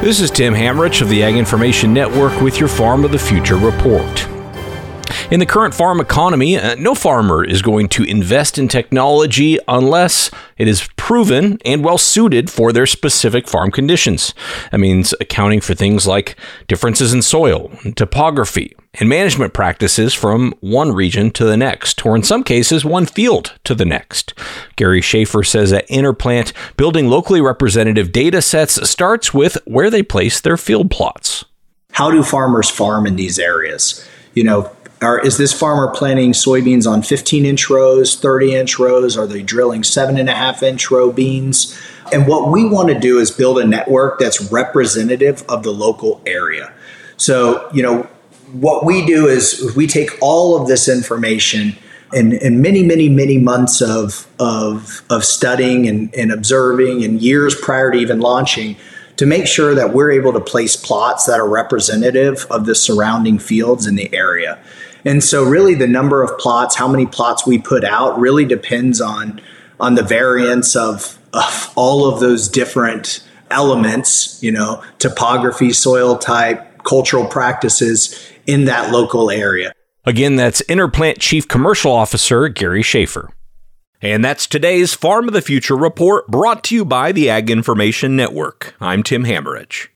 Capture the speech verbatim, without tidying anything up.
This is Tim Hammerich of the Ag Information Network with your Farm of the Future report. In the current farm economy, uh, no farmer is going to invest in technology unless it is proven and well suited for their specific farm conditions. That means accounting for things like differences in soil, topography, and management practices from one region to the next, or in some cases, one field to the next. Gary Schaefer says at Interplant, building locally representative data sets starts with where they place their field plots. How do farmers farm in these areas? You know, Are, is this farmer planting soybeans on fifteen inch rows, thirty inch rows? Are they drilling seven and a half inch row beans? And what we want to do is build a network that's representative of the local area. So, you know, what we do is we take all of this information and, and many, many, many months of, of, of studying and, and observing and years prior to even launching to make sure that we're able to place plots that are representative of the surrounding fields in the area. And so really the number of plots, how many plots we put out really depends on, on the variance of, of all of those different elements, you know, topography, soil type, cultural practices in that local area. Again, that's Interplant Chief Commercial Officer Gary Schaefer. And that's today's Farm of the Future report, brought to you by the Ag Information Network. I'm Tim Hammerich.